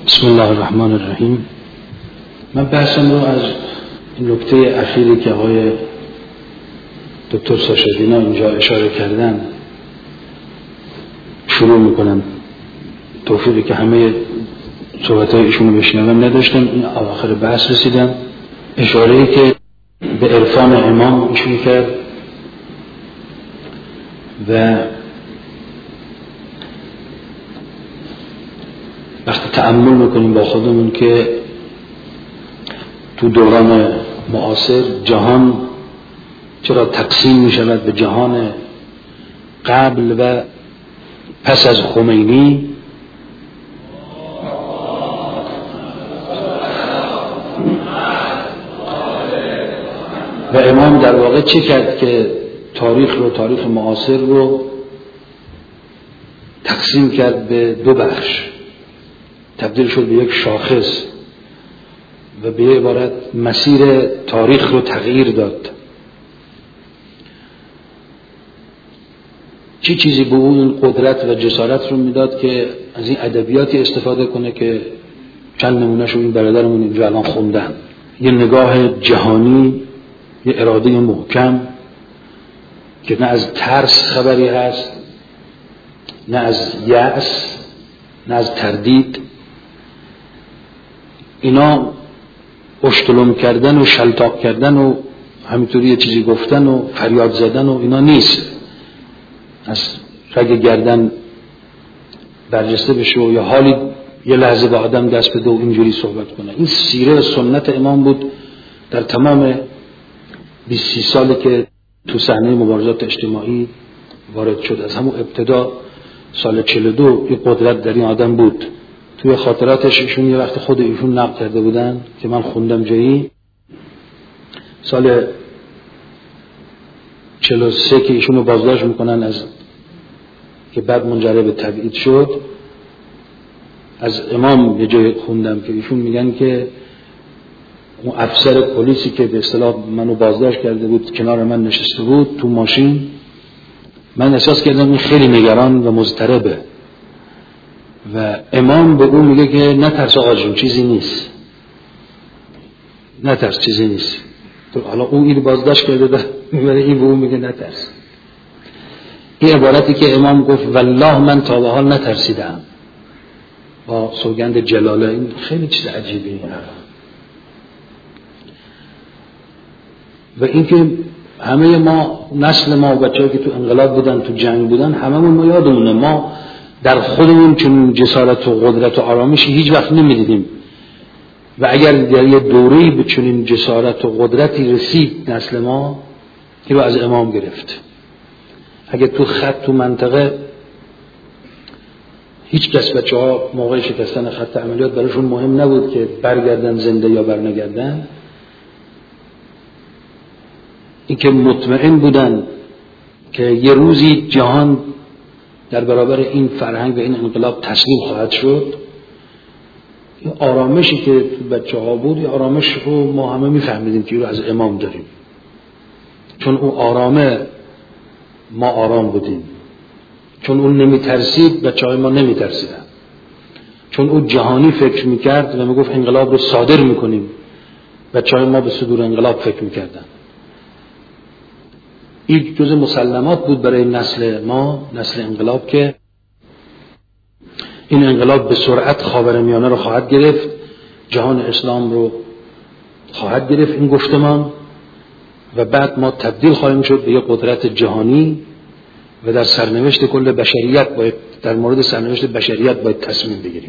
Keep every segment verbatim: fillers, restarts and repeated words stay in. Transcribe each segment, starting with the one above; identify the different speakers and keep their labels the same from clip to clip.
Speaker 1: بسم الله الرحمن الرحیم. من بحثم رو از این نکته اخیری که آقای دکتر ساشدینا اینجا اشاره کردن شروع میکنم. توفیقی که همه صحبت‌های ایشون رو بشنوم نداشتم، این اواخر بحث رسیدم. اشاره‌ای که به عرفان امام ایشون کرد و وقتی تأمل میکنیم با خودمون که تو دوران معاصر جهان چرا تقسیم میشود به جهان قبل و پس از خمینی، و امام در واقع چه کرد که تاریخ رو تاریخ معاصر رو تقسیم کرد به دو بخش، تبدیل شد به یک شاخص و به یک عبارت مسیر تاریخ رو تغییر داد. چی چیزی به اون قدرت و جسارت رو میداد که از این ادبیاتی استفاده کنه که چند نمونه‌ش رو این برادرمون اینجا الان خوندن. یه نگاه جهانی، یه اراده محکم که نه از ترس خبری هست، نه از یأس، نه از تردید. اینا اشتلم کردن و شلتاق کردن و همینطوری یه چیزی گفتن و فریاد زدن و اینا نیست. از رگ گردن برجسته بشه و یا حالی یه لحظه با آدم دست بده و اینجوری صحبت کنه. این سیره سنت امام بود در تمام بیست سی سالی که تو صحنه مبارزات اجتماعی وارد شد. از همون ابتدا سال چهل و دو یه قدرت در این آدم بود. توی خاطراتش ایشون یه وقت خود ایشون نقل کرده بودن که من خوندم جایی، سال چهل و سه که ایشون رو بازداشت میکنن از که بعد منجر به تبعید شد، از امام یه جایی خوندم که ایشون میگن که اون افسر پلیسی که به اصطلاح منو بازداشت کرده بود کنار من نشسته بود تو ماشین، من احساس کردم این خیلی نگران و مضطربه و امام به اون میگه که نترس آقا جون، چیزی نیست، نترس، چیزی نیست. تو حالا اون این بازداشت کرده ده میبره، این به اون میگه نترس. این عبارتی که امام گفت والله من تا به حال نترسیدم با سوگند جلاله، این خیلی چیز عجیبی. و اینکه همه ما، نسل ما و بچه‌ای که تو انقلاب بودن، تو جنگ بودن، هممون ما یادمونه ما در خودمون چون جسارت و قدرت و آرامشی هیچ وقت نمیدیدیم و اگر در یه دوره‌ای به چنین جسارت و قدرتی رسید نسل ما، این رو از امام گرفت. اگر تو خط تو منطقه هیچ کس بچه‌ها موقع شکستن خط عملیات براشون مهم نبود که برگردن زنده یا برنگردن، این که مطمئن بودن که یه روزی جهان در برابر این فرهنگ و این انقلاب تسلیم خواهد شد. این آرامشی که تو بچه ها بود، این آرامش رو ما همه میفهمیدیم که رو از امام داریم، چون اون آرامه ما آرام بودیم، چون اون نمیترسید بچه های ما نمیترسیدن، چون اون جهانی فکر میکرد و میگفت انقلاب رو صادر میکنیم، بچه های ما به صدور انقلاب فکر میکردن. این جز مسلمات بود برای نسل ما، نسل انقلاب، که این انقلاب به سرعت خاورمیانه رو خواهد گرفت، جهان اسلام رو خواهد گرفت این گفتمان، و بعد ما تبدیل خواهیم شد به یک قدرت جهانی و در سرنوشت کل بشریت باید، در مورد سرنوشت بشریت باید تصمیم بگیریم.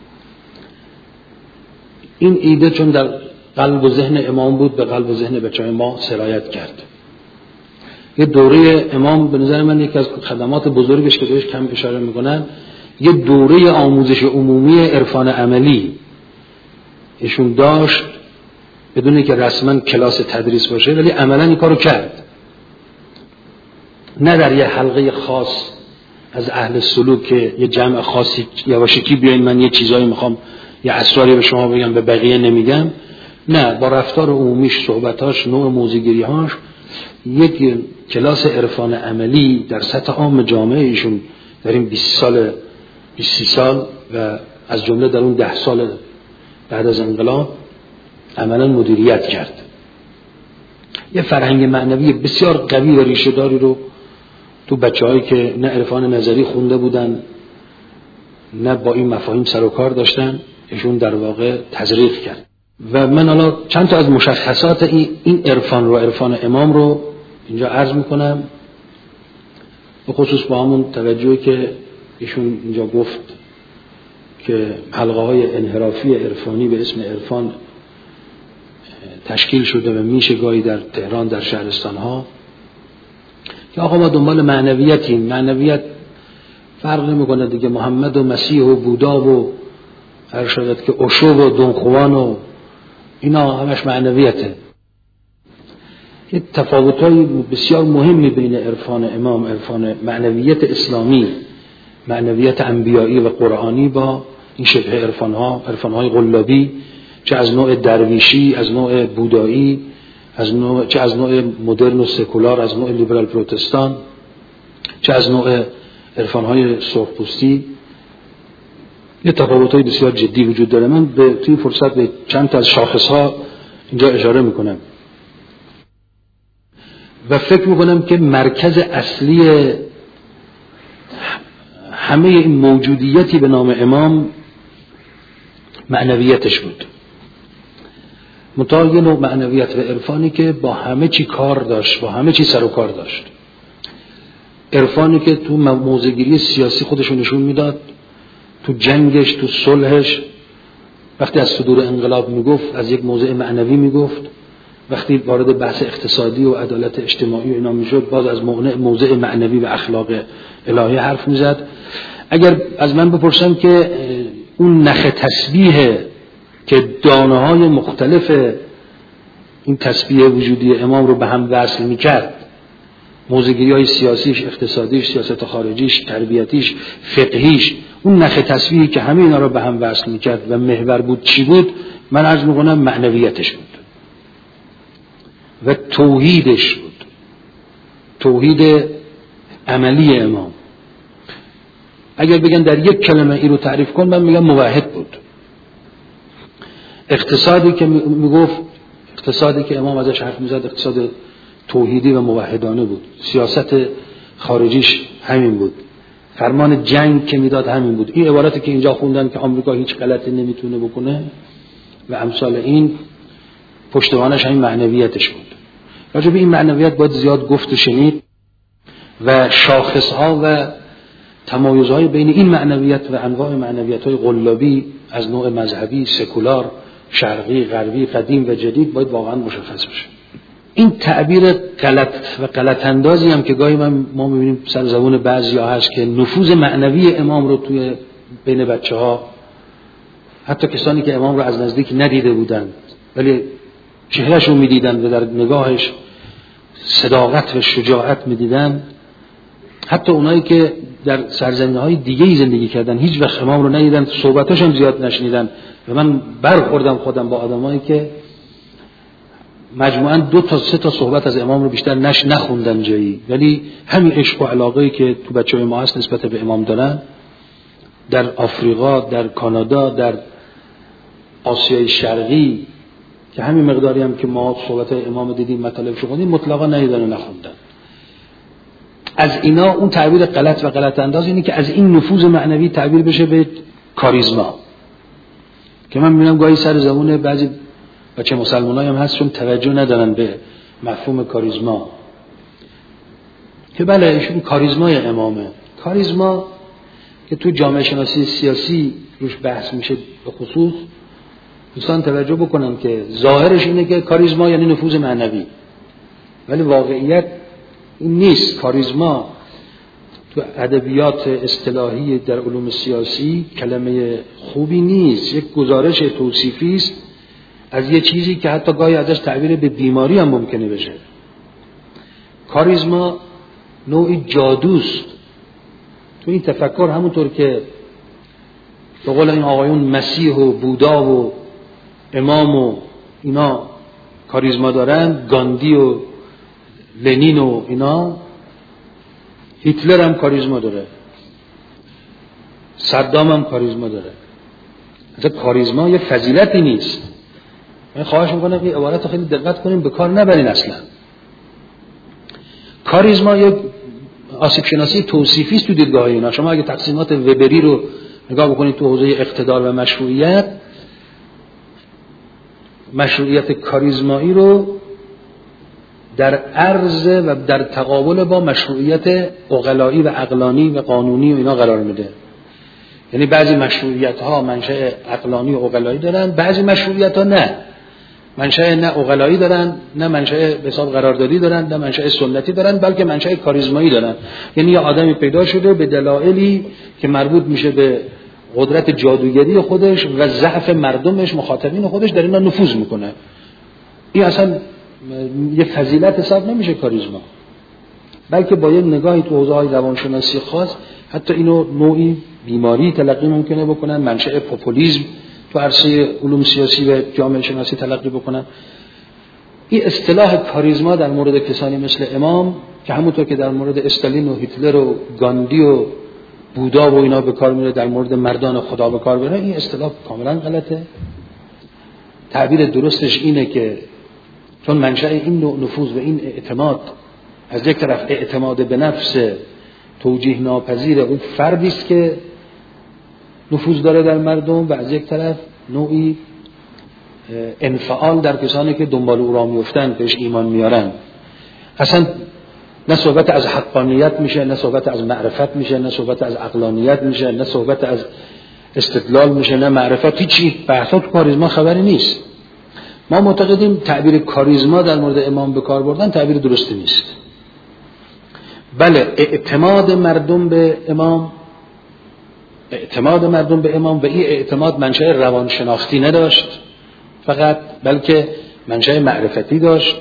Speaker 1: این ایده چون در قلب و ذهن امام بود، به قلب و ذهن بچه‌های ما سرایت کرد. یه دوره امام به نظر من یکی از خدمات بزرگش که بهش کم اشاره میکنن، یه دوره آموزش عمومی عرفان عملی ایشون داشت، بدون که رسما کلاس تدریس باشه، ولی عملا این کارو کرد. نه در یه حلقه خاص از اهل سلوک که یه جمع خاصی یواشکی بیاین من یه چیزایی میخوام یه اسراری به شما بگم به بقیه نمیگم، نه، با رفتار عمومیش، صحبتاش، نوع موزیگریهاش، یک کلاس عرفان عملی در سطح عام جامعه ایشون در این بیست سال بیست سال و از جمله در اون ده سال بعد از انقلاب عملا مدیریت کرد. یه فرهنگ معنوی بسیار قوی و ریشه داری رو تو بچه‌هایی که نه عرفان نظری خونده بودن نه با این مفاهیم سر و کار داشتن ایشون در واقع تزریق کرد. و من حالا چند تا از مشخصات این عرفان رو عرفان امام رو اینجا عرض میکنم، به خصوص با همون توجهی که ایشون اینجا گفت که حلقه های انحرافی عرفانی به اسم عرفان تشکیل شده و میشه گاهی در تهران در شهرستان ها که آقا ما دنبال معنویتیم. معنویت فرق نمیکنه دیگه، محمد و مسیح و بودا و هر شاید که اوشو و دونخوان و اینا همش معنویته. یه تفاوت‌های بسیار مهمی بین عرفان امام، عرفان معنویت اسلامی، معنویت انبیایی و قرآنی با این شبه عرفان‌ها، عرفان‌های قلابی، چه از نوع درویشی، از نوع بودایی، از نوع چه از نوع مدرن و سکولار، از نوع لیبرال پروتستان، چه از نوع عرفان‌های سرخپوستی. یه تفاوت‌های بسیار جدی وجود داره. من به توی فرصت به چند تا از شاخص‌ها اینجا اشاره می‌کنم و فکر می‌کنم که مرکز اصلی همه این موجودیتی به نام امام معنویتش بود. منتها یه نوع معنویت و عرفانی که با همه چی کار داشت، با همه چی سر و کار داشت. عرفانی که تو موضع‌گیری سیاسی خودشو نشون میداد، تو جنگش، تو صلحش، وقتی از صدور انقلاب میگفت از یک موضع معنوی میگفت، وقتی وارد بحث اقتصادی و عدالت اجتماعی و اینا میشد باز از موضع معنوی و اخلاق الهی حرف میزد. اگر از من بپرسن که اون نخ تسبیح که دانه های مختلف این تسبیح وجودی امام رو به هم وصل میکرد، موضع‌گیری های سیاسیش، اقتصادیش، سیاست خارجیش، تربیتیش، فقهیش، اون نخ تسبیحی که همه اینا رو به هم وصل میکرد و محور بود چی بود؟ من عرض میکنم معنویتش بود و توحیدش بود، توحید عملی امام. اگر بگن در یک کلمه این رو تعریف کن، من میگم موحد بود. اقتصادی که میگفت، اقتصادی که امام ازش حرف میزد اقتصاد توحیدی و موحدانه بود. سیاست خارجیش همین بود. فرمان جنگ که میداد همین بود. این عبارتی که اینجا خوندن که آمریکا هیچ غلطی نمیتونه بکنه و امثال این، پشتوانش همین معنویتش بود. راجع به این معنویت باید زیاد گفت و شنید و شاخصها و تمایزهای بین این معنویت و انواع معنویت‌های قلابی از نوع مذهبی، سکولار، شرقی، غربی، قدیم و جدید باید واقعا مشخص بشه. این تعبیر غلط و غلط اندازی هم که گاهی من ما می‌بینیم سر زبون بعضیا هست که نفوذ معنوی امام رو توی بین بچه‌ها، حتی کسانی که امام رو از نزدیک ندیده بودند ولی چهره‌ش رو می‌دیدن و در نگاهش صداقت و شجاعت می‌دیدن، حتی اونایی که در سرزمین‌های دیگه‌ای زندگی کردن هیچ وقت امام رو ندیدن، صحبتاش هم زیاد نشنیدن و من برخوردم خودم با آدمایی که مجموعاً دو تا سه تا صحبت از امام رو بیشتر نش نخوندن جایی، ولی همین عشق و علاقه‌ای که تو بچه‌های ما هست نسبت به امام دارن، در آفریقا، در کانادا، در آسیای شرقی، که همین مقداری هم که ما صحبت‌های امام دیدیم، مطالب شو خوندیم، مطلقاً ندیدن و نخوندن. از اینا اون تعبیر غلط و غلط انداز اینه که از این نفوذ معنوی تعبیر بشه به کاریزما، که من می‌بینم گاهی سر زبون بعضی بچه مسلمانایی هم هست چون توجه ندارن به مفهوم کاریزما، که بله ایشون کاریزمای امامه. کاریزما که تو جامعه شناسی سیاسی روش بحث میشه به خصوص، دوستان توجه بکنن که ظاهرش اینه که کاریزما یعنی نفوذ معنوی، ولی واقعیت این نیست. کاریزما تو ادبیات اصطلاحی در علوم سیاسی کلمه خوبی نیست، یک گزارش توصیفی است از یه چیزی که حتی گاهی ازش تعبیر به بیماری هم ممکنه بشه. کاریزما نوعی جادوست. تو این تفکر همونطور که به قول این آقایون مسیح و بودا و امام و اینا کاریزما دارن، گاندی و لنین و اینا، هیتلر هم کاریزما داره، صدام هم کاریزما داره. اصلا کاریزما یه فضیلتی نیست. من خواهش میکنم این عبارت رو خیلی دقت کنیم، به کار نبرین. اصلا کاریزما یک آسیب شناسی توصیفی است تو دیدگاه اینا. شما اگه تقسیمات وبری رو نگاه بکنید تو حوزه اقتدار و مشروعیت، مشروعیت کاریزمایی رو در عرض و در تقابل با مشروعیت عقلایی و عقلانی و قانونی و اینا قرار میده. یعنی بعضی مشروعیت ها منشأ عقلانی و عقلایی دارن، بعضی مشروعیت ها نه، منشأ نه عقلایی دارن، نه منشأ به حساب قراردادی دارن، نه منشأ سنتی دارن، بلکه منشأ کاریزمایی دارن. یعنی یه آدمی پیدا شده به دلایلی که مربوط میشه به قدرت جادوگری خودش و ضعف مردمش، مخاطبین خودش، در اینا نفوذ میکنه. این اصلا یه فضیلت حساب نمیشه کاریزما، بلکه با یه نگاهی تو حوزه‌های روانشناسی خاص حتی اینو نوعی بیماری تلقی ممکنه بکنن، منشأ پوپولیسم تو عرصه علوم سیاسی و جامعه شناسی تلقی بکنن. این اصطلاح کاریزما در مورد کسانی مثل امام که همونطور که در مورد استالین و هیتلر و گاندی و بودا و اینا به کار میره، در مورد مردان خدا به کار بره، این اصطلاح کاملا غلطه. تعبیر درستش اینه که چون منشأ این نوع نفوذ و این اعتماد از یک طرف اعتماد به نفس توجیه ناپذیر اون فردی است که نفوذ داره در مردم، و از یک طرف نوعی انفعال در کسانی که دنبال او را میفتن، بهش ایمان میارن. اصلا نه صحبت از حقانیت میشه، نه صحبت از معرفت میشه، نه صحبت از عقلانیت میشه، نه صحبت از استدلال میشه، نه معرفت، هیچی. بحثا تو کاریزما خبری نیست. ما معتقدیم تعبیر کاریزما در مورد امام به کار بردن تعبیر درستی نیست. بله، اعتماد مردم به امام، اعتماد مردم به امام و این اعتماد منشأ روانشناختی نداشت فقط، بلکه منشأ معرفتی داشت.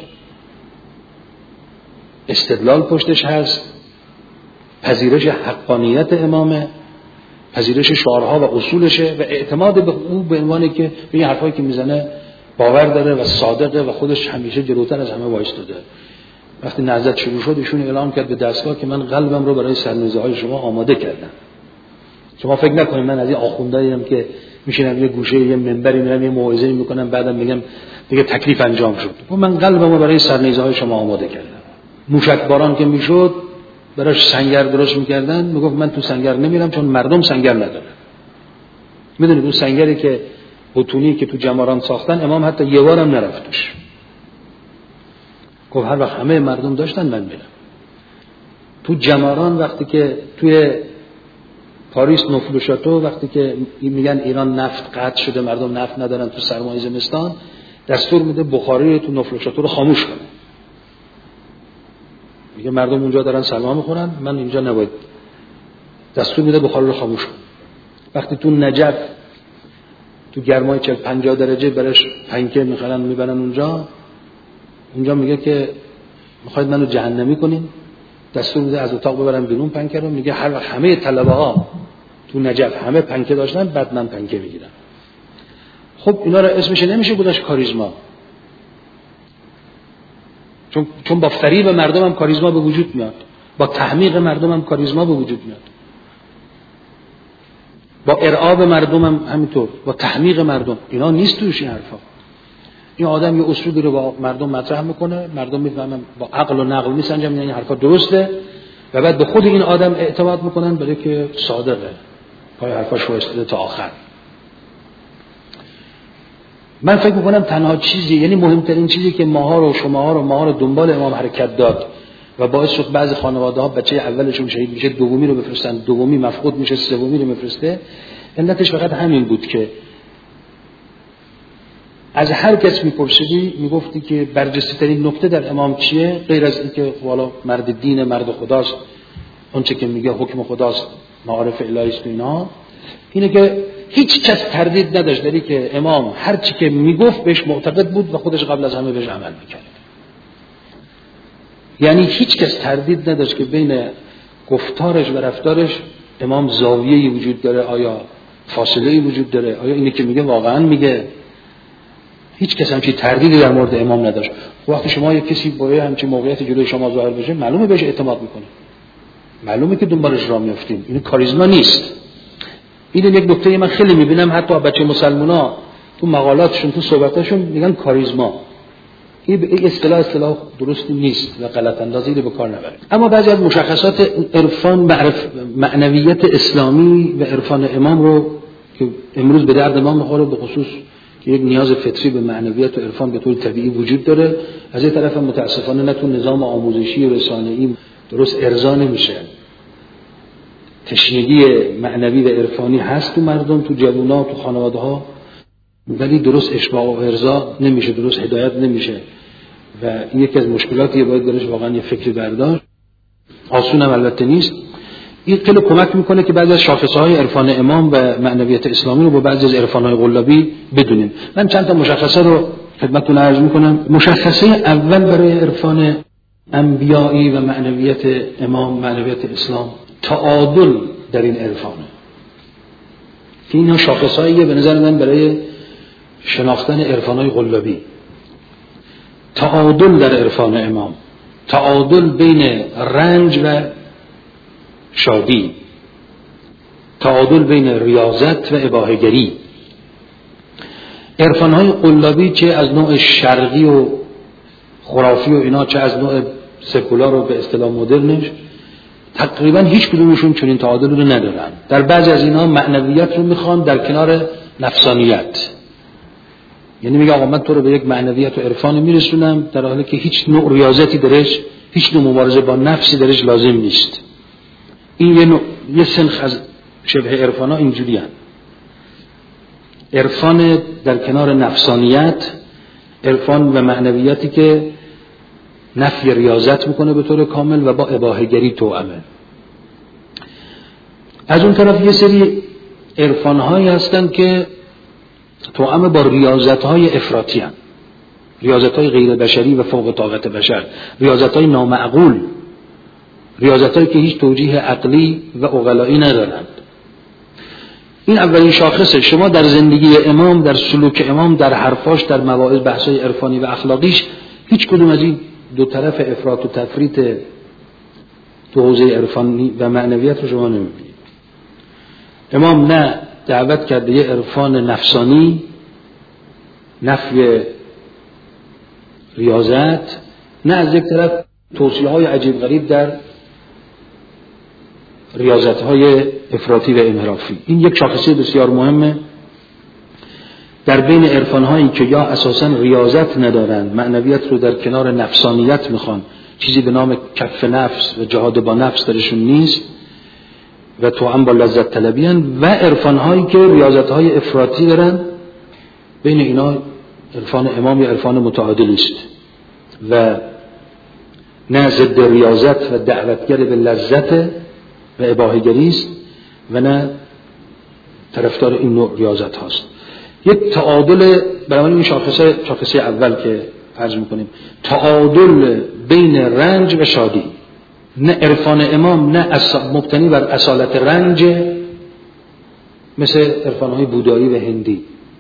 Speaker 1: استدلال پشتش هست، پذیرش حقانیت امامه، پذیرش شعارها و اصولشه، و اعتماد به او به عنوانی که به این حرفایی که میزنه باور داره و صادقه و خودش همیشه جلوتر از همه وایستاده. وقتی نهضت شروع شد ایشون اعلام کرد به دستگاه که من قلبم رو برای سرنوزه‌های شما آماده کردم. شما فکر نکنید من از این آخونداییم که میشینم یه گوشه یه منبری میرم یه موعظه میکنم بعدم میگم دیگه تکلیف انجام شد. من قلبم رو برای سرنوزه‌های شما آماده کردم. موشک باران که میشد براش سنگر درست میکردن، میگفت من تو سنگر نمیرم چون مردم سنگر ندارن. میدونید اون سنگری که بتونی که تو جماران ساختن، امام حتی یه بارم نرفتش. گفت هر وقت همه مردم داشتن من میرم. تو جماران وقتی که توی پاریس نفل و شاتو وقتی که میگن ایران نفت قطع شده، مردم نفت ندارن تو سرمای زمستان، دستور میده بخاری تو نفل و شاتو رو خاموش کنه. میگه مردم اونجا دارن سرما میخورن، من اینجا نباید. دستور میده بخاری رو خاموش کنه. وقتی تو نجف تو گرمای چهل پنجاه درجه برش پنکه میخرن میبرن اونجا، اونجا میگه که میخواید منو جهنمی کنین، دستور میده از اتاق ببرن بیرون پنکه رو. میگه هر وقت همه طلبه ها تو نجف همه پنکه داشتن، بعد من پنکه میگیرم. خب اینا رو اسمش نمیشه گذاشت کاریزما، چون چون با فریب مردم هم کاریزما به وجود میاد، با تحمیق مردم هم کاریزما به وجود میاد، با ارعاب مردم هم همینطور، با تحمیق مردم. اینا نیست توش این حرفا. این آدم یه اصولی رو با مردم مطرح میکنه، مردم میفهمن با عقل و نقل میسنجن این حرفا درسته، و بعد به خود این آدم اعتماد میکنن برای که صادقه، پای حرفاش وایساده تا آخر. من فکر میکنم تنها چیزی، یعنی مهمترین چیزی که ماها رو شماها رو ماها رو دنبال امام حرکت داد و باعث شد بعضی خانواده ها بچه اولشون شهید میشه، دومی رو بفرستن، دومی مفقود میشه، سومی رو میفرسته، علتش فقط همین بود که از هر کس میپرسیدی میگفتی که برجسته ترین نکته در امام چیه، غیر از اینکه والا مرد دین، مرد خداست، اون چه که میگه حکم خداست، معارف الهی است، اینا، اینه که هیچ کس تردید نداشت داری که امام هر چی که میگفت بهش معتقد بود و خودش قبل از همه بهش عمل میکرد. یعنی هیچ کس تردید نداشت که بین گفتارش و رفتارش امام زاویه‌ای وجود داره، آیا فاصله‌ای وجود داره، آیا اینه که میگه واقعا میگه. هیچ کس همچین تردیدی در مورد امام نداشت. وقتی شما یک کسی با همچین موقعیت جلوی شما ظاهر بشه، معلومه بهش اعتماد میکنه، معلومه که دنبالش راه میافتیم. این کاریزما نیست. این یک نکته من خیلی میبینم حتی بچه مسلمونا تو مقالاتشون تو صحبتاشون میگن کاریزما. این اصطلاح اصطلاح درستی نیست و غلط اندازی رو به کار نبرید. اما بعضی از مشخصات عرفان معرف معنویت اسلامی و عرفان امام رو که امروز به درد ما میخوره، به خصوص که یک نیاز فطری به معنویت و عرفان به طور طبیعی وجود داره، از این طرف هم متاسفانه نه تو نظام آموزشی و رسانه‌ای درست ارضا نمیشه. تشنگی معنوی و عرفانی هست تو مردم، تو جوونا، تو خانواده‌ها، ولی درست اشباع و ارضا نمیشه، درست هدایت نمیشه و این یکی از مشکلاتیه. باید درش واقعا یه فکری برداشت. آسون هم البته نیست. این خیلی کمک میکنه که بعضی از شاخصهای عرفان امام و معنویت اسلامی رو با بعضی از عرفانهای قلابی بدونیم. من چند تا مشخصه رو خدمتتون عرض میکنم. مشخصه اول برای عرفان انبیایی و معنویت امام، معنویت اسلام، تعادل در این عرفانه. که اینا شاخصهاییه به نظر من برای شناختن عرفانهای قلابی. تعادل در عرفان امام، تعادل بین رنج و شادی، تعادل بین ریاضت و اباحه‌گری. عرفانهای قلابی چه از نوع شرقی و خرافی و اینا، چه از نوع سکولار و به اصطلاح مدرنش، تقریبا هیچ کدومشون چنین تعادل رو ندارن. در بعضی از اینها معنویت رو میخوان در کنار نفسانیت. یعنی میگه آقا من تو رو به یک معنویت و عرفان میرسونم، در حالی که هیچ نوع ریاضتی درش، هیچ نوع مبارزه با نفسی درش لازم نیست. این یه, نوع، یه سنخ از شبه عرفان ها اینجوری هست. عرفان در کنار نفسانیت، عرفان و معنویتی که نفی ریاضت میکنه به طور کامل و با اباحه‌گری توأمه. از اون طرف یه سری عرفان هایی هستن که توأم با ریاضت های افراطی هستند، ریاضت های غیر بشری و فوق طاقت بشر، ریاضت های نامعقول، ریاضت هایی که هیچ توجیه عقلی و عقلایی ندارند. این اولین شاخصه. شما در زندگی امام، در سلوک امام، در حرفاش، در مواعظ، بحث‌های عرفانی و اخلاقیش، هیچ کدوم از این دو طرف افراط و تفریط تو حوزه عرفانی و معنویت رو شما نمی‌بینید. امام نه دعوت کرده یه عرفان نفسانی، نفی ریاضت، نه از یک طرف توصیه‌های عجیب غریب در ریاضت‌های افراطی و انحرافی. این یک شاخصه بسیار مهمه در بین عرفان‌هایی که یا اساساً ریاضت ندارند، معنویت رو در کنار نفسانیت میخوان، چیزی به نام کف نفس و جهاد با نفس درشون نیست و توأم با لذت طلبی هستند، و عرفان‌هایی که ریاضت‌های افراطی دارن. بین اینا عرفان امام یا عرفان متعادلی است و نه ضد ریاضت و دعوتگر به لذت و اباحه‌گری است و نه طرفدار این نوع ریاضت هاست. یک تعادل، برای این شاخصه شاخصه اول که عرض میکنیم، تعادل بین رنج و شادی. نه عرفان امام نه مبتنی بر اصالت رنج مثل عرفان‌های بودایی و هندی،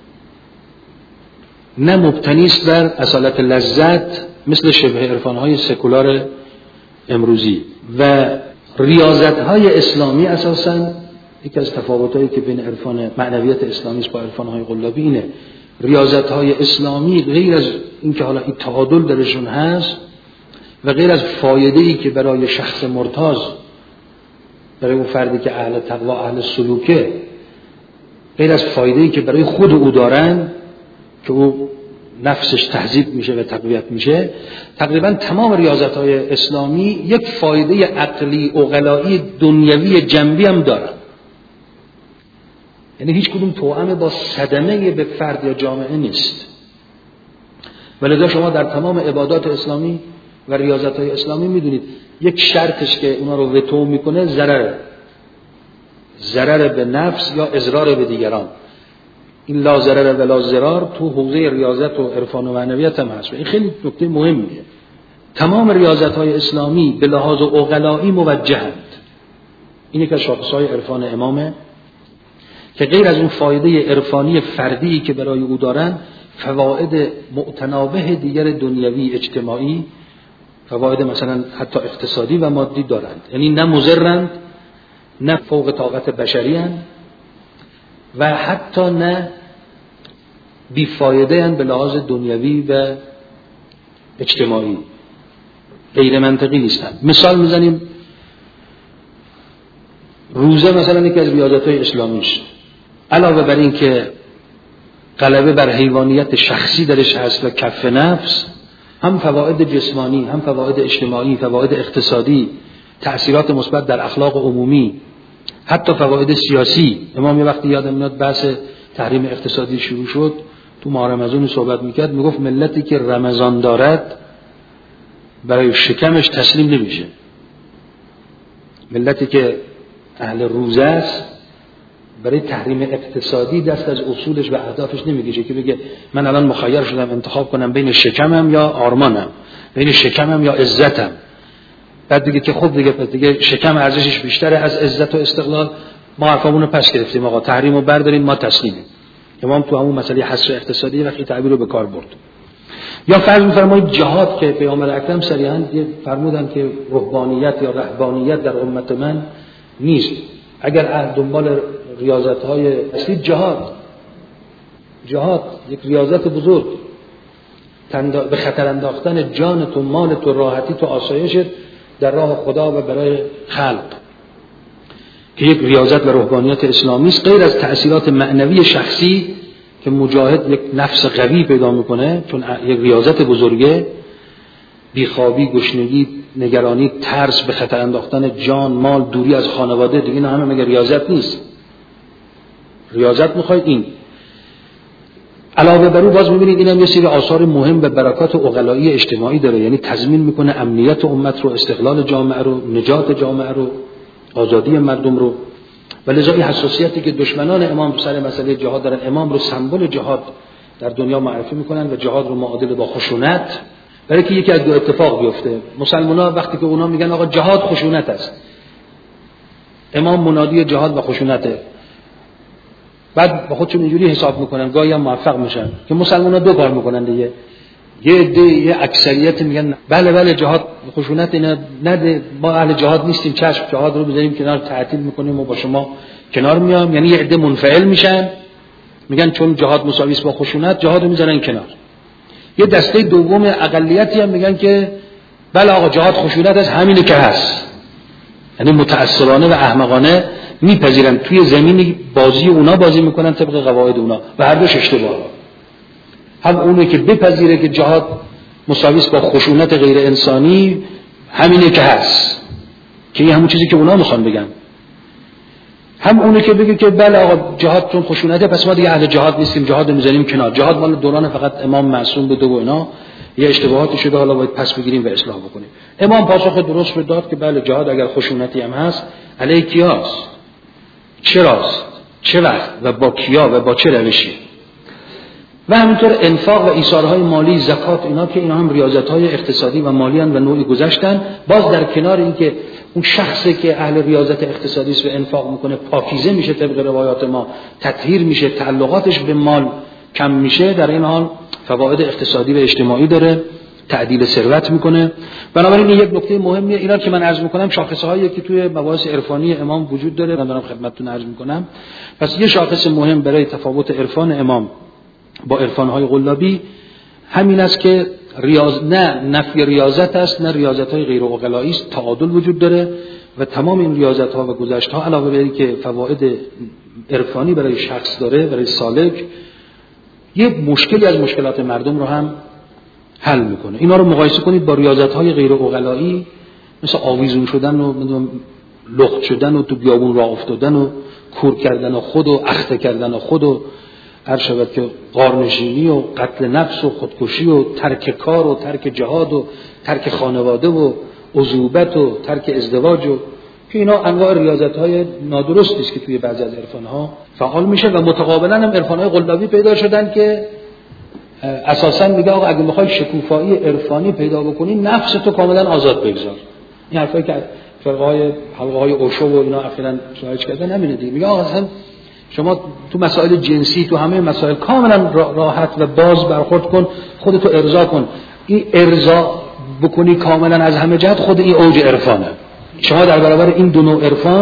Speaker 1: نه مبتنی است بر اصالت لذت مثل شبه عرفان‌های سکولار امروزی. و ریاضت‌های اسلامی اساساً یکی از تفاوت‌هایی که بین عرفان معنویت اسلامی با عرفان‌های قلابی اینه، ریاضت‌های اسلامی غیر از اینکه حالا این تعادل درشون هست و غیر از فایده‌ای که برای شخص مرتاض، برای اون فردی که اهل تقوا، اهل سلوکه، غیر از فایده‌ای که برای خود او دارن که او نفسش تهذیب میشه و تقویت میشه، تقریبا تمام ریاضت‌های اسلامی یک فایده عقلی عقلایی دنیوی جنبی هم دارن. یعنی هیچ کدوم توأم با صدمه به فرد یا جامعه نیست. ولذا شما در تمام عبادات اسلامی و ریاضت‌های اسلامی میدونید یک شرطش که اونا رو وتو میکنه ضرر ضرر به نفس یا اضرار به دیگران. این لا ضرر ولا ضرار تو حوزه ریاضت و عرفان و معنویت هم هست. این خیلی نکته مهمیه. تمام ریاضت‌های اسلامی به لحاظ عقلایی موجهند. این یک از شاخص‌های عرفان امامه که غیر از اون فایده عرفانی فردی که برای او دارن، فواید معتنابه دیگر دنیوی اجتماعی، فواید مثلا حتی اقتصادی و مادی دارند. یعنی نه مضرند، نه فوق طاقت بشری اند و حتی نه بیفایده هستند به لحاظ دنیوی و اجتماعی، غیر منطقی نیستند. مثال میزنیم، روزه مثلا یکی از ریاضت‌های اسلامیش، علاوه بر این که غلبه بر حیوانیت شخصی درش هست و کف نفس، هم فواید جسمانی، هم فواید اجتماعی، فواید اقتصادی، تأثیرات مثبت در اخلاق عمومی، حتی فواید سیاسی. امام یه وقتی یادم میاد بحث تحریم اقتصادی شروع شد، تو ماه رمضان صحبت میکرد، میگفت ملتی که رمضان دارد برای شکمش تسلیم نمیشه. ملتی که اهل روزه است برای تحریم اقتصادی دست از اصولش و اهدافش نمیکشه که بگه من الان مخیر شدم انتخاب کنم بین شکمم یا آرمانم، بین شکمم یا عزتم. بعد دیگه که خب دیگه دیگه شکم ارزشش بیشتره از عزت و استقلال، ما حرفمون رو پس گرفتیم، آقا تحریمو بردارین، ما تسلیمیم. امام تو همون مسئله حصر اقتصادی وقتی تعبیر رو به کار برد. یا فرض می‌فرمایید جهاد که پیامبر اکرم صریحاً فرمودن که رهبانیت یا رهبانیت در امت من نیست. اگر دنبال ریاضت‌های اصلی جهاد، جهاد یک ریاضت بزرگ، به خطر انداختن جان تو، مال تو، راحتی تو، آسایشت در راه خدا و برای خلق، که یک ریاضت و رهبانیت اسلامی است، غیر از تأثیرات معنوی شخصی که مجاهد یک نفس قوی پیدا میکنه، چون یک ریاضت بزرگه، بیخوابی، گشنگی، نگرانی، ترس، به خطر انداختن جان، مال، دوری از خانواده، دیگه نه همه مگه ریاضت نیست؟ ریاضت میخواید این. علاوه بر اون باز میبینید اینم یه سری آثار مهم به برکات عقلایی اجتماعی داره، یعنی تضمین میکنه امنیت امت رو، استقلال جامعه رو، نجات جامعه رو، آزادی مردم رو. و لذا این حساسیتی که دشمنان امام سر مسئله جهاد دارن، امام رو سمبل جهاد در دنیا معرفی میکنن و جهاد رو معادل با خشونت، برای که یکی از دو اتفاق بیفته. مسلمان‌ها وقتی که اونا میگن آقا جهاد خشونت است، امام منادی جهاد و خشونته، بعد با خودشون اینجوری حساب میکنن، گاهی هم موفق میشن که مسلمان‌ها دو کار میکنن دیگه. یه عده، یه اکثریت میگن بله بله جهاد خشونت، اینا نده، ما اهل جهاد نیستیم، چشم جهاد رو بذاریم کنار، تعطیل میکنیم و با شما کنار میام. یعنی یه عده منفعل میشن، میگن چون جهاد مساوی است با خشونت، جهاد رو میذارن کنار. یه دسته دوم اقلیتی هم میگن که بله آقا جهاد خشونت است، همینه که هست. یعنی متعصبانه و احمقانه میپذیرن، توی زمینی بازی اونا بازی میکنن طبق قواعد اونا، و هر دوش اشتباهه. هم اونه که بپذیره که جهاد مساوی است با خشونت غیر انسانی، همینه که هست، که این همون چیزی که اونا میخوان بگن. هم اونه که بگه که بله آقا جهاد چون خشونته پس ما دیگه اهل جهاد نیستیم، جهاد رو میذاریم کنار، جهاد مال دوران فقط امام معصوم بوده و اینا، یه اشتباهاتی شده، حالا باید پس بگیریم و اصلاح بکنیم. امام پاسخ درست رو داد که بله جهاد اگر خشونتی هم هست علیه کیاست، چراست، چه وقت و با کیا و با چه روشی. و همینطور انفاق و ایثارهای مالی، زکات، اینا که اینا هم ریاضت‌های اقتصادی و مالی هستند و نوعی گذشتن. باز در کنار این که اون شخصی که اهل ریاضت اقتصادی است و انفاق میکنه پاکیزه میشه طبق روایات ما، تطهیر میشه، تعلقاتش به مال کم میشه، در این حال فواید اقتصادی و اجتماعی داره، تعدیل ثروت میکنه. بنابراین این یک نکته مهمیه. اینا که من عرض میکنم شاخصهایی که توی مباحث عرفانی امام وجود داره، من دارم خدمتتون عرض میکنم. پس یه شاخص مهم برای تفاوت عرفان امام با عرفان‌های قلابی همین است که ریاض نه نفی ریاضت است، نه ریاضت‌های غیر عقلایی است، تعادل وجود داره. و تمام این ریاضت‌ها و گذشت‌ها علاوه بر اینکه فواید عرفانی برای شخص داره، برای سالک، یه مشکلی از مشکلات مردم رو هم حل میکنه. اینا رو مقایسه کنید با ریاضت‌های غیر عقلایی، مثل آویزون شدن و لخت شدن و تو بیابون راه افتادن و کور کردن و خود و اخته کردن و خود و هر شود که غارنشینی و قتل نفس و خودکشی و ترک کار و ترک جهاد و ترک خانواده و عزوبت و ترک ازدواج، و که اینا انواع ریاضت‌های نادرستی است که توی بعضی از عرفان‌ها فعال میشه. و متقابلا هم عرفان‌های قلابی پیدا شدن که اساساً میگه آقا اگه میخوای شکوفایی عرفانی پیدا بکنی نفس تو کاملا آزاد بگذار. این حرفایی که فرقه‌های حلقه‌های اوشو و اینا اخیراً شایع کردن همینه دیگه. میگه آقا اصلا شما تو مسائل جنسی، تو همه مسائل کاملا راحت و باز برخورد کن، خودتو ارضا کن. این ارضا بکنی کاملا از همه جهت، خود این اوج عرفانه. شما در برابر این دو نوع عرفان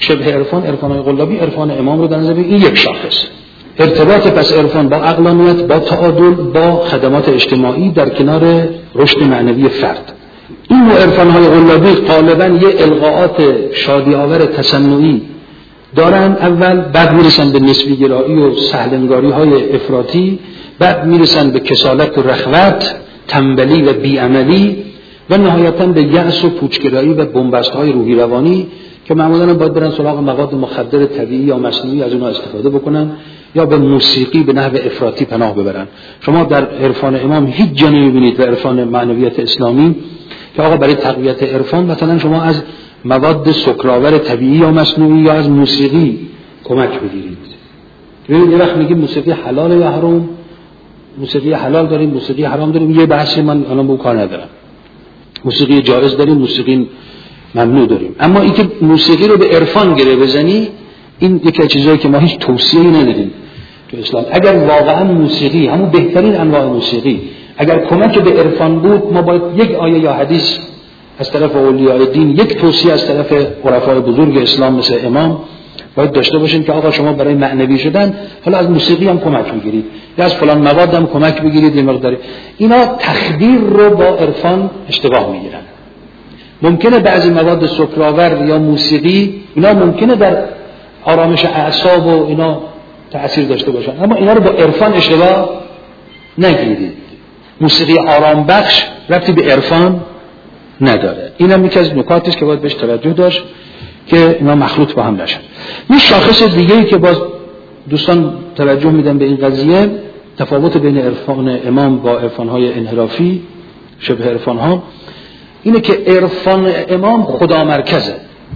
Speaker 1: شبه عرفان، عرفان‌های قلابی عرفان امام رو در نظر بگیرید. این یک شاخص. ارتباط پس عرفان با عقلانیت، با تعادل، با خدمات اجتماعی در کنار رشد معنوی فرد. این نوع عرفان‌های قلابی غالباً یه القاءات شادی آور تصنعی دارن، اول بعد میرسن به نسبی گرایی و سهلنگاری‌های افراطی، بعد میرسن به کسالت و رخوت، تنبلی و بیعملی و نهایتاً به یأس و پوچگرایی و بنبست‌های روحی روانی که معمولاً باید برن سراغ مواد مخدر طبیعی یا مصنوعی از اونها استفاده بکنن یا به موسیقی به نحو افراطی پناه ببرن. شما در عرفان امام هیچ جا نمی‌بینید و عرفان معنویت اسلامی که آقا برای تقویت عرفان مثلا شما از مواد سکرآور طبیعی یا مصنوعی یا از موسیقی کمک بگیرید. ببینید یه وقت میگیم موسیقی حلال یا حرام، موسیقی حلال داریم، موسیقی حرام داریم، یه بحثی من الان به کار ندارم. موسیقی جایز داریم، موسیقی ممنوع داریم. اما اینکه موسیقی رو به عرفان گره بزنی، این یکی از چیزایی که ما هیچ توصیه‌ای نداریم تو اسلام. اگر واقعا موسیقی همون بهترین انواع موسیقی اگر کمک به عرفان بود، ما باید یک آیه یا حدیث از طرف اولیاء دین، یک توصیه از طرف عرفای بزرگ اسلام مثل امام باید داشته باشین که آقا شما برای معنوی شدن حالا از موسیقی هم کمک بگیرید یا از فلان مواد هم کمک بگیرید یه مقداری. اینا تخدیر رو با عرفان اشتباه میگیرن. ممکنه بعضی مواد سکرآور یا موسیقی اینا ممکنه در آرامش اعصاب و اینا تأثیر داشته باشن، اما اینا رو با عرفان اشتباه نگیرید. موسیقی آرام بخش ربطی به عرفان نداره. اینم یکی از نکاتی است که باید بهش توجه داشت که اینا مخلوط با هم نشن. این شاخص دیگه‌ای که باز دوستان توجه میدن به این قضیه، تفاوت بین عرفان امام با عرفان‌های انحرافی، شبه عرفان‌ها، اینه که عرفان امام خدا مرکزه.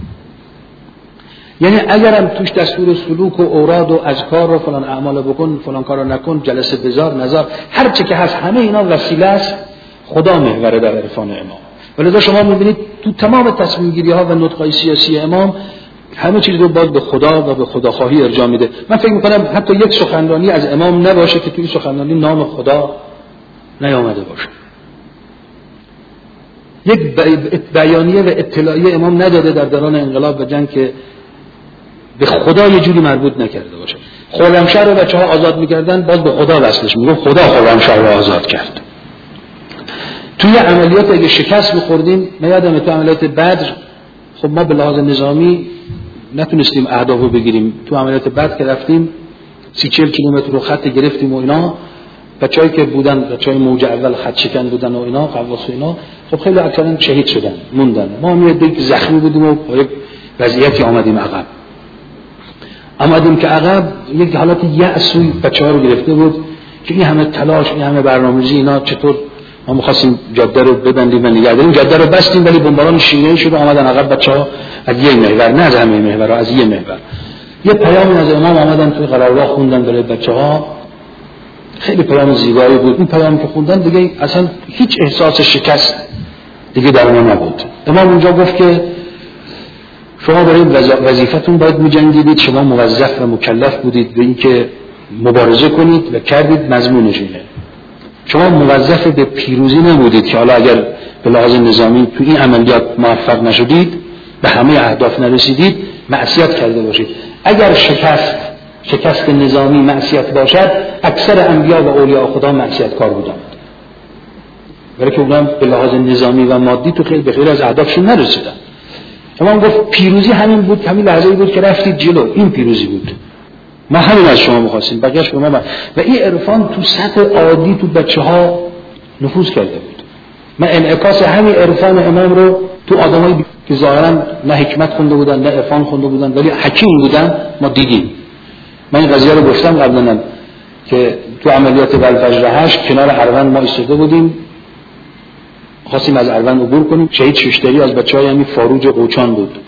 Speaker 1: یعنی اگرم توش دستور سلوک و اوراد و اذکار و فلان اعمال بکن، فلان کارو نکن، جلسه بذار، نذار، هر چه که هست همه اینا وسیله است، خدا محوره در عرفان امام. ولذا شما می‌بینید تو تمام تصمیم گیری‌ها و نطق‌های سیاسی امام همه چیز رو باید به خدا و به خداخواهی ارجاع میده. من فکر می‌کنم حتی یک سخنرانی از امام نباشه که توی سخنرانی نام خدا نیامده باشه. یک بیانیه و اطلاعیه امام نداده در دوران انقلاب و جنگ که به خدا یه جوری مربوط نکرده باشه. خرمشهر رو بچه‌ها آزاد می‌کردن، باز به خدا وصلش میگه، خدا خرمشهر رو آزاد کرد. توی عملیات اگه شکست می‌خوردیم، من یادمه تو عملیات بدر، خب ما به لحاظ نظامی نتونستیم اهداف رو بگیریم. تو عملیات بدر که رفتیم سی چهل کیلومتر رو خط گرفتیم و اینا، بچه‌ای که بودن، بچه‌های موج اول خط شکن بودن و اینا، قواس و اینا، خب خیلی اکثرا شهید شدن، موندن. ما هم یه دیگه زخمی بودیم و با یک وضعیتی آمدیم عقب. آمدیم که عقب یک حالت یأس بچه‌ها رو گرفته بود که این همه تلاش، این همه برنامه‌ریزی، اینا چطور ما می‌خواستیم جاده رو ببندیم و نگه داریم، جاده رو بستیم ولی بمباران شیمیایی شد، آمدن عقب بچه‌ها از یک محور، نه از همه محور، از یک محور. یه پیام از امام آمدن توی قرارگاه خوندن برای بچه‌ها، خیلی پیام زیبایی بود. این پیام که خوندن دیگه اصلا هیچ احساس شکست دیگه در ما نبود. امام اونجا گفت که شما برای وظیفتون باید می‌جنگیدید، شما موظف و مکلف بودید به اینکه مبارزه کنید و کردید، مضمونش اینه. شما موظف به پیروزی نبودید که حالا اگر به لحاظ نظامی تو این عملیات موفق نشدید، به همه اهداف نرسیدید، معصیت کرده باشید. اگر شکست شکست نظامی معصیت باشد، اکثر انبیا و اولیاء خدا معصیت کار بودند، برای که اونم به لحاظ نظامی و مادی تو خیلی به خیلی از اهدافشون نرسیدن. امام گفت پیروزی همین بود، همین لحظه‌ای بود که رفتید جلو، این پیروزی بود. ما همین از شما می‌خواستیم، بقیه‌اش به ما بر. و این عرفان تو سطح عادی تو بچه‌ها نفوذ کرده بود. من انعکاس همین عرفان امام رو تو آدمایی که ظاهراً نه حکمت خونده بودن، نه عرفان خونده بودن، ولی حکیم بودن، ما دیدیم. من این قضیه رو گفتم قبلا که تو عملیات والفجر هشت کنار اروند ما ایستاده بودیم، خواستیم از اروند عبور کنیم. شهید ششتری از بچه‌های همین فاروج قوچان بود.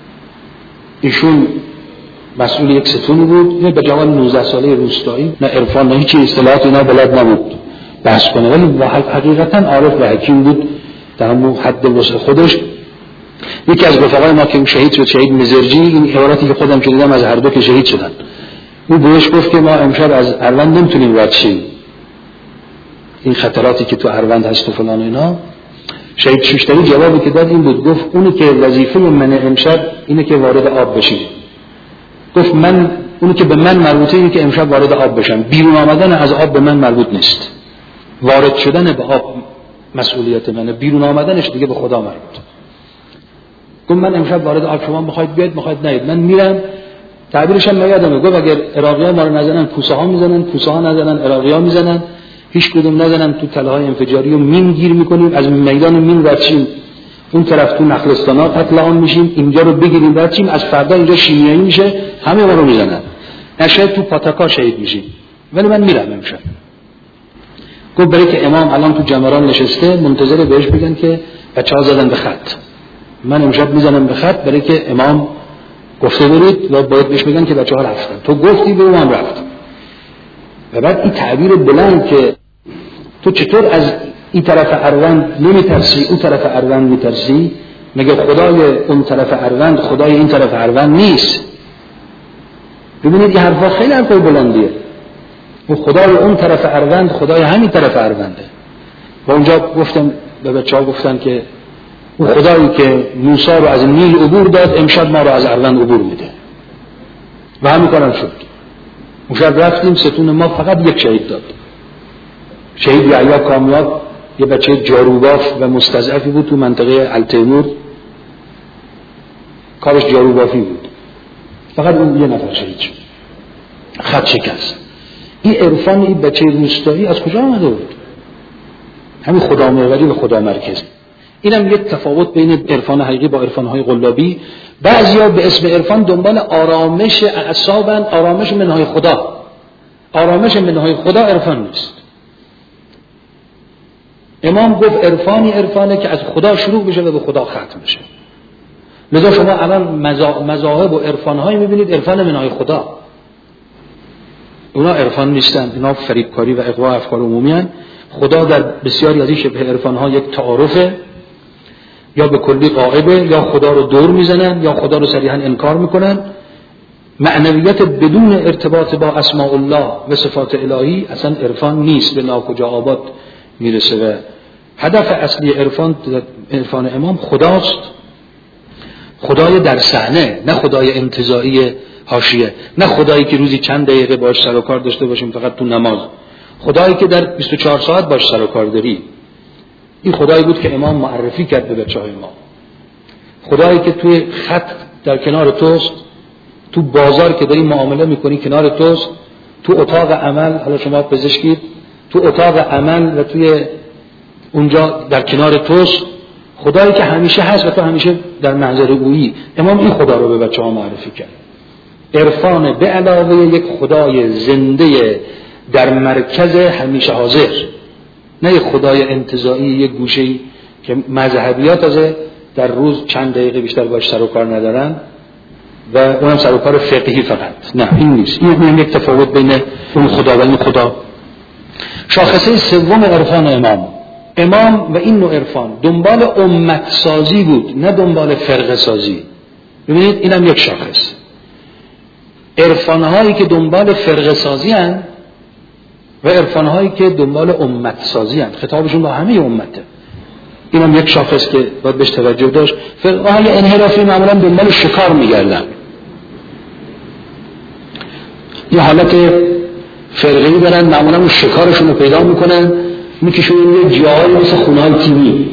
Speaker 1: ایشون مسئول یک ستونی بود، یه جوان نوزده ساله روستایی، نه عرفان نه هیچ اصطلاحات اینا بلد نبود بحث کنه، ولی حقیقتا عارف و حکیم بود در همون حد وسع خودش. یکی از رفقای ما که شهید شد، شهید مزرجی، این عبارتی که خودم شنیدم از هر دو که شهید شدن، او بهش گفت که ما امشب از اروند نمیتونیم رد شیم، این خطراتی که تو اروند هست و فلان اینا، شهید شوشتری جوابی که داد این بود، گفت اونی که وظیفه من امشب اینه که وارد آب بشید. گفت من اونی که به من مربوطه اینه که امشب وارد آب بشم، بیرون آمدن از آب به من مربوط نیست. وارد شدن به آب مسئولیت منه، بیرون آمدنش دیگه به خدا مربوطه. گفت من امشب وارد آب، شما میخواید بیاید میخواید نیاید، من میرم. تعبیرش هم یادمه، گفت اگر عراقی‌ها ما رو نزنن پوسه ها میزنن، پوسه ها نزنن عراقی‌ها میزنن، هیچ کدوم نزنن تو تله های انفجاری و مین گیر میکنیم، از میدان مین رد شیم اون طرف تو نخلستانا قتل عام میشیم، اینجا رو بگیریم رد شیم، از فردا اینجا شیمیایی میشه، همه ما رو میزنن، نشه تو پاتاکا شهید میشیم، ولی من میرم امشب. گفت برای که امام الان تو جمران نشسته منتظر بهش بگن که بچه‌ها زدن به خط، من امشب میزنم به خط برای که امام گفته برید و باید بهش بگن که بچه‌ها رفتن، تو گفتی به من رفت. و بعد این تعبیر بلند که تو چطور از این طرف اروند نمیترسی اون طرف اروند میترسی، مگه خدای اون طرف اروند خدای این طرف اروند نیست؟ ببینید این حرفا خیلی حرفای بلندیه. و خدای اون طرف اروند خدای همین طرف ارونده. و اونجا گفتم به بچه‌ها گفتن که اون خدایی که موسی رو از نیل عبور داد امشب ما رو از اروند عبور میده. و همین کارم شد. اون شب رفتیم، ستون ما فقط یک شهید داد. شهید یحیی کامیاب، یه بچه جاروباف و مستضعفی بود تو منطقه التیمور، کارش جاروبافی بود، فقط اون یه نفر شهید شد، خط شکست. این عرفان این بچه روستایی از کجا آمده بود؟ همین خدا محوری و خدا مرکزی. اینم یک تفاوت بین عرفان حقیقی با عرفان‌های قلابی. بعضیا به اسم عرفان دنبال آرامش اعصابن، آرامش منهای خدا. آرامش منهای خدا عرفان نیست. امام گفت عرفانی عرفانه که از خدا شروع بشه و به خدا ختم بشه. لذا شما الان مذاهب و عرفان‌هایی می‌بینید عرفان منهای خدا. اونا عرفان نیستن، اونا فریبکاری و اغوا افکار عمومی هستند. خدا در بسیاری از این شبه عرفان‌ها یک تعارفه، یا به کلی غائبه، یا خدا رو دور میزنن، یا خدا رو صریحاً انکار میکنن. معنویت بدون ارتباط با اسماء الله و صفات الهی اصلا عرفان نیست، به ناکجا آباد میرسه. و هدف اصلی عرفان عرفان امام خداست، خدای در صحنه، نه خدای انتزاعی حاشیه، نه خدایی که روزی چند دقیقه باش سر و کار داشته باشیم فقط تو نماز، خدایی که در بیست و چهار ساعت باش سر و کار داری. این خدایی بود که امام معرفی کرد به بچه‌های ما. خدایی که توی خط در کنار توست، تو بازار که داری معامله میکنی کنار توست، تو اتاق عمل، حالا شما پزشکی، تو اتاق عمل و توی اونجا در کنار توست، خدایی که همیشه هست و تو همیشه در محضر اویی. امام این خدا رو به بچه‌ها معرفی کرد. عرفان به علاوه یک خدای زنده در مرکز همیشه حاضر، نه یک خدای انتزاعی یک گوشه‌ای که مذهبیات از در روز چند دقیقه بیشتر باش سر و کار ندارن و اونم سر و کار فقهی فقط. نه این نیست. این یک تفاوت بین اون خدا و این خدا. شاخصه سوم عرفان امام امام و این نوع عرفان دنبال امت سازی بود، نه دنبال فرقه سازی. ببینید اینم یک شاخص. عرفان‌هایی که دنبال فرقه سازی هستند و عرفان‌هایی که دنبال امت سازی هستند، خطابشون با همه امته. اینم یک شاخص که باید بهش توجه داشت. فرقه‌های انحرافی معمولا دنبال شکار می‌گردن. یه حالت فرقه‌ای دارن، معمولا اون شکارشون رو پیدا میکنن، میکشون یه جایی مثل خونه‌های تیمی.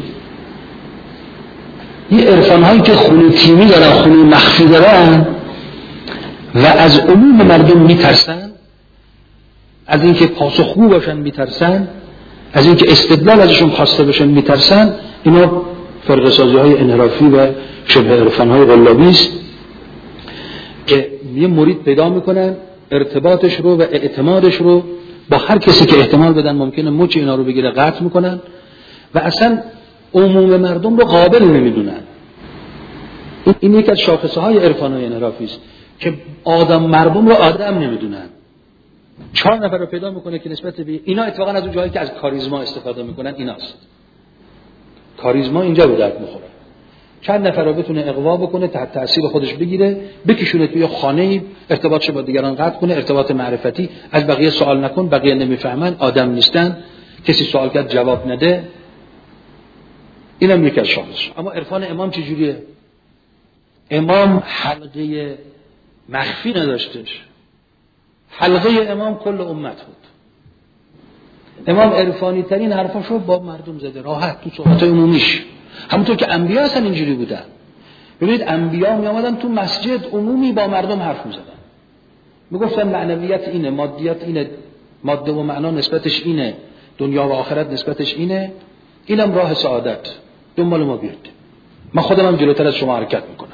Speaker 1: یه عرفان‌هایی که خونه تیمی دارن، خونه مخفی دارن و از عموم مردم میترسن، از اینکه پاسخگو باشن میترسن، از اینکه استدلال ازشون خواسته بشن میترسن. اینا فرقه سازی های انحرافی و شبه عرفان های قلابی است که یه مرید پیدا میکنن، ارتباطش رو و اعتمادش رو با هر کسی که احتمال بدن ممکنه مچ اینا رو بگیره قطع میکنن و اصلا عموم مردم رو قابل نمیدونن. این یک از شاخصه های عرفان های انحرافی است که آدم مردم رو آدم نمیدونن. چهار نفر رو پیدا میکنه که نسبت به اینا اتفاقا از اون جایی که از کاریزما استفاده میکنن ایناست. کاریزما اینجا به درد میخوره. چند نفر رو بتونه اغوا بکنه، تحت تاثیر خودش بگیره، بکشونه توی خانه‌ای، ارتباطش با دیگران قطع کنه، ارتباط معرفتی، از بقیه سوال نکن، بقیه نمیفهمن، آدم نیستن، کسی سوال کرد جواب نده. اینم یکی از شاخص. اما عرفان امام چجوریه؟ امام حلقه مخفی نداشتش. حلقه امام کل امت بود. امام عرفانی ترین حرفاشو با مردم زده، راحت تو صحبت عمومیش، همونطور که انبیا اصلا اینجوری بودن. ببینید انبیا می آمدن تو مسجد عمومی با مردم حرف می زدن، می گفتن معنویت اینه، مادیت اینه، ماده و معنا نسبتش اینه، دنیا و آخرت نسبتش اینه، اینم راه سعادت، دنبال ما بیاید. من خودم هم جلوتر از شما حرکت میکنم.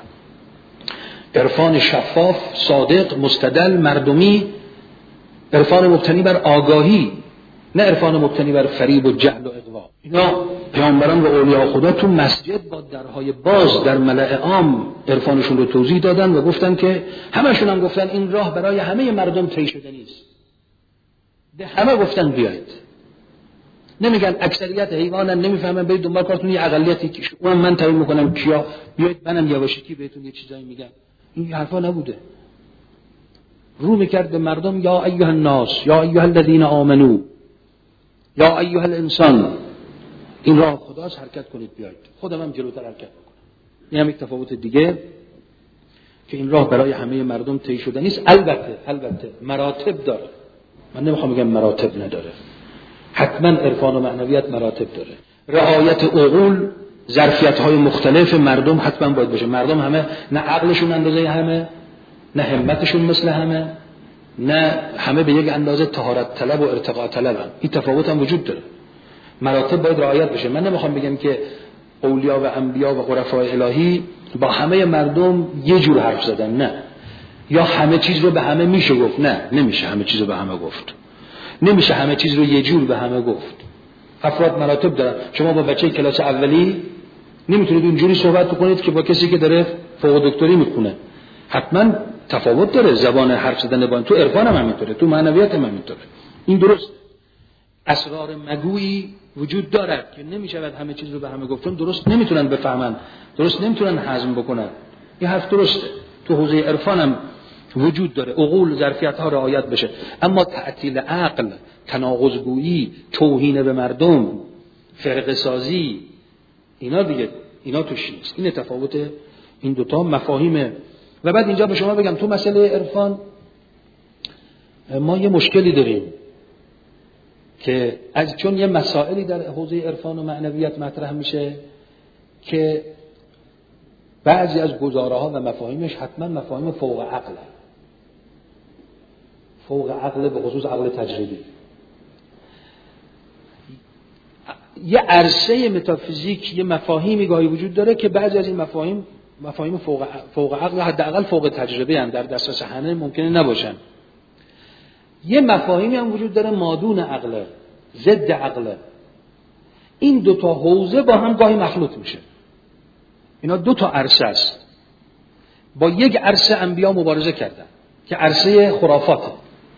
Speaker 1: عرفان شفاف، صادق، مستدل، مردمی، عرفان مبتنی بر آگاهی، نه عرفان مبتنی بر فریب و جهل و اغوا. اینا پیامبران و اولیاء خدا تو مسجد با درهای باز در ملأ عام عرفانشون رو توضیح دادن و گفتن که همشون هم گفتن این راه برای همه مردم طی شدنی است. به همه گفتن بیاید. نمیگن اکثریت حیوانن نمیفهمن برید دنبال کارتون، یه اقلیتی که اون من تعیین میکنم کیا بیاید، منم یواشکی بهتون یه چیزایی میگم. این حرفا نبوده. رو میکرد به مردم یا ایها الناس یا ایها الذین آمنو یا ایها الانسان، این راه خداست، حرکت کنید بیاید. خودم هم جلوتر حرکت میکنم. این هم یک تفاوت دیگه که این راه برای همه مردم طی شدنی است. البته البته مراتب داره. من نمیخوام بگم مراتب نداره. حتما عرفان و معنویت مراتب داره. رعایت عقول، ظرفیت‌های مختلف مردم حتما باید باشه. مردم همه نه عقلشون اندازه همه، نه همتشون مثل همه، نه همه به یک اندازه طهارت طلب و ارتقاء طلبن. این تفاوت هم وجود داره. مراتب باید رعایت بشه. من نمیخوام بگم که اولیا و انبیا و عرفای الهی با همه مردم یه جور حرف زدن، نه. یا همه چیز رو به همه میشه گفت، نه، نمیشه همه چیز رو به همه گفت. نمیشه همه چیز رو یه جور به همه گفت. افراد مراتب دارن. شما با بچه کلاس اولی نمیتونید اونجوری صحبت کنید که با کسی که داره فوق دکتری میخونه. حتما تفاوت داره زبان حرف زدن با. تو عرفان هم همینطوره، تو معنویات هم همینطوره. این درست. اسرار مگویی وجود دارد که نمیشود همه چیز رو به همه گفتن، درست نمیتونن بفهمن، درست نمیتونن هضم بکنن. این حرف درسته. تو حوزه عرفان هم وجود داره، عقول ظرفیت ها رعایت بشه. اما تعطیل عقل، تناقض‌گویی، توهین به مردم، فرقه سازی، اینا دیگه اینا توش نیست. این تفاوت این دوتا مفاهیم. و بعد اینجا به شما بگم تو مسئله عرفان ما یه مشکلی داریم که از چون یه مسائلی در حوزه عرفان و معنویت مطرح میشه که بعضی از گزاره‌ها و مفاهیمش حتما مفاهیم فوق عقله، فوق عقله، به خصوص عقل تجربی. یه عرصه متافیزیک، یه مفاهیمی گاهی وجود داره که بعضی از این مفاهیم مفاهیم فوق فوق عقل، حداقل فوق تجربه هم در دسترس همه ممکنه نباشن. یه مفاهیمی هم وجود داره مادون عقله، ضد عقله. این دو تا حوزه با هم گاهی مخلوط میشه. اینا دو تا عرصه است. با یک عرصه انبیا مبارزه کردن که عرصه خرافاته،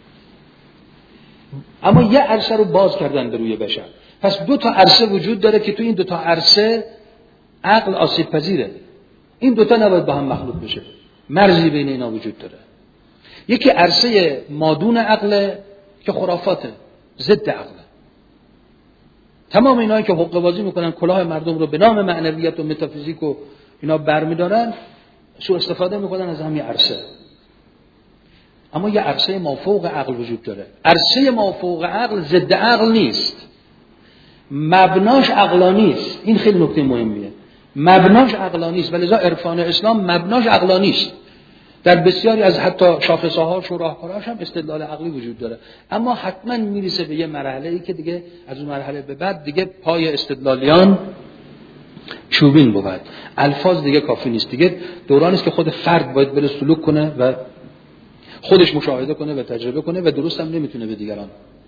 Speaker 1: اما یه عرصه رو باز کردن به روی بشر. پس دو تا عرصه وجود داره که تو این دو تا عرصه عقل آسیب پذیره. این دو تا نباید با هم مخلوط بشه. مرزی بین اینا وجود داره. یکی عرصه مادون عقل که خرافاته، ضد عقل. تمام اینایی که حقه بازی میکنن، کلاه مردم رو به نام معنویت و متافیزیک و اینا برمیدارن، سوء استفاده میکنن از همین عرصه. اما یه عرصه مافوق عقل وجود داره. عرصه مافوق عقل ضد عقل نیست، مبناش عقلانی است. این خیلی نکته مهمیه. مبناش عقلانی است، ولذا عرفان اسلام مبناش عقلانی است. در بسیاری از حتی شاخصه‌هاش و راهکارهاش هم استدلال عقلی وجود داره، اما حتما میرسه به یه مرحله‌ای که دیگه از اون مرحله به بعد دیگه پای استدلالیان چوبین بود. الفاظ دیگه کافی نیست. دیگه دورانی است که خود فرد باید بره سلوک کنه و خودش مشاهده کنه و تجربه کنه و درست هم نمیتونه به دیگران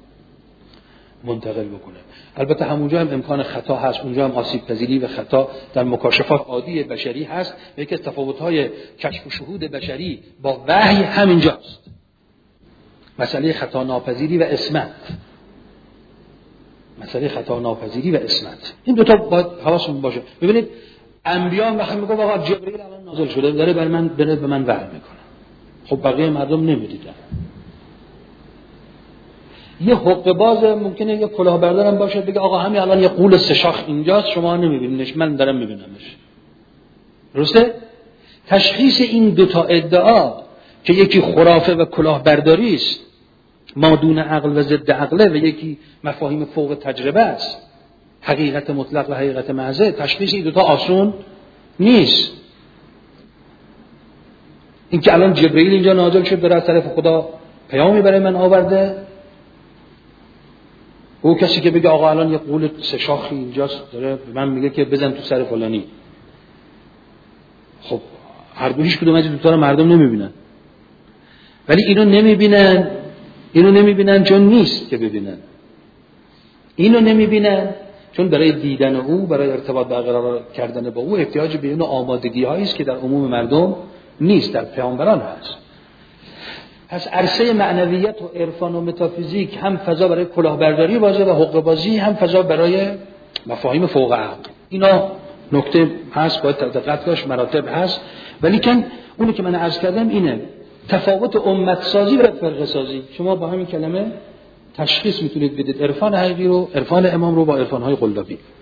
Speaker 1: منتقل بکنه. البته همونجا هم امکان خطا هست، اونجا هم آسیب پذیری و خطا در مکاشفات عادی بشری هست. یکی از تفاوت‌های کشف و شهود بشری با وحی همینجاست. مسئله خطا ناپذیری و عصمت. مسئله خطا ناپذیری و عصمت. این دو تا باید حواسمون باشه. ببینید انبیا وقتی میگه آقا جبرئیل الان نازل شده داره بر من بره به من وحی میکنه. خب بقیه مردم نمیدیدن. یه حقه باز ممکنه یه کلاهبردارم باشه بگه آقا همین الان یه قول سه شاخ اینجاست شما نمیبینیش، من دارم میبینمش. درسته؟ تشخیص این دو تا ادعا که یکی خرافه و کلاهبرداری است، مادون عقل و ضد عقله، و یکی مفاهیم فوق تجربه است، حقیقت مطلق و حقیقت محضه، تشخیص این دو تا آسون نیست. این که الان جبرئیل اینجا نازل شد داره از طرف خدا پیامی برای من آورده، او کسی که بگه آقا الان یه قول سه شاخی اینجاست داره من میگه که بزن تو سر فلانی، خب هر دو هیچ کدوم از این دو تا رو مردم نمیبینن، ولی اینو نمیبینن اینو نمیبینن چون نیست که ببینن، اینو نمیبینن چون برای دیدن او، برای ارتباط برقرار کردن با او احتیاج به اینو آمادگی هایی است که در عموم مردم نیست، در پیامبران هست. پس عرصه معنویت و عرفان و متافیزیک هم فضا برای کلاهبرداری بازه و حقه بازی، هم فضا برای مفاهیم فوق عقل. اینا نکته هست، باید دقت داشت، مراتب هست. ولی کن اونی که من عرض کردم اینه، تفاوت امت سازی و فرقه سازی. شما با همین کلمه تشخیص میتونید بدید عرفان حقیقی رو، عرفان امام رو با عرفان های قلابی.